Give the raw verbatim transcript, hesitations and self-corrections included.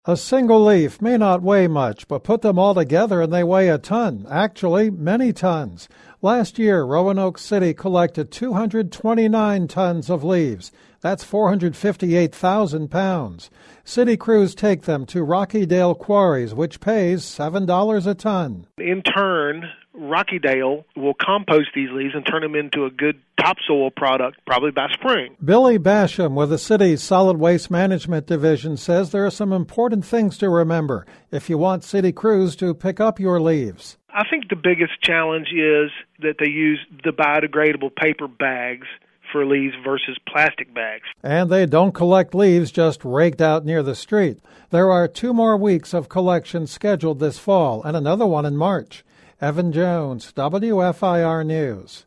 A single leaf may not weigh much, but put them all together and they weigh a ton, actually many tons. Last year, Roanoke City collected two hundred twenty-nine tons of leaves. That's four hundred fifty-eight thousand pounds. City crews take them to Rockydale Quarries, which pays seven dollars a ton. In turn, Rockydale will compost these leaves and turn them into a good topsoil product, probably by spring. Billy Basham with the city's Solid Waste Management Division says there are some important things to remember if you want city crews to pick up your leaves. I think the biggest challenge is that they use the biodegradable paper bags for leaves versus plastic bags. And they don't collect leaves just raked out near the street. There are two more weeks of collection scheduled this fall and another one in March. Evan Jones, W F I R News.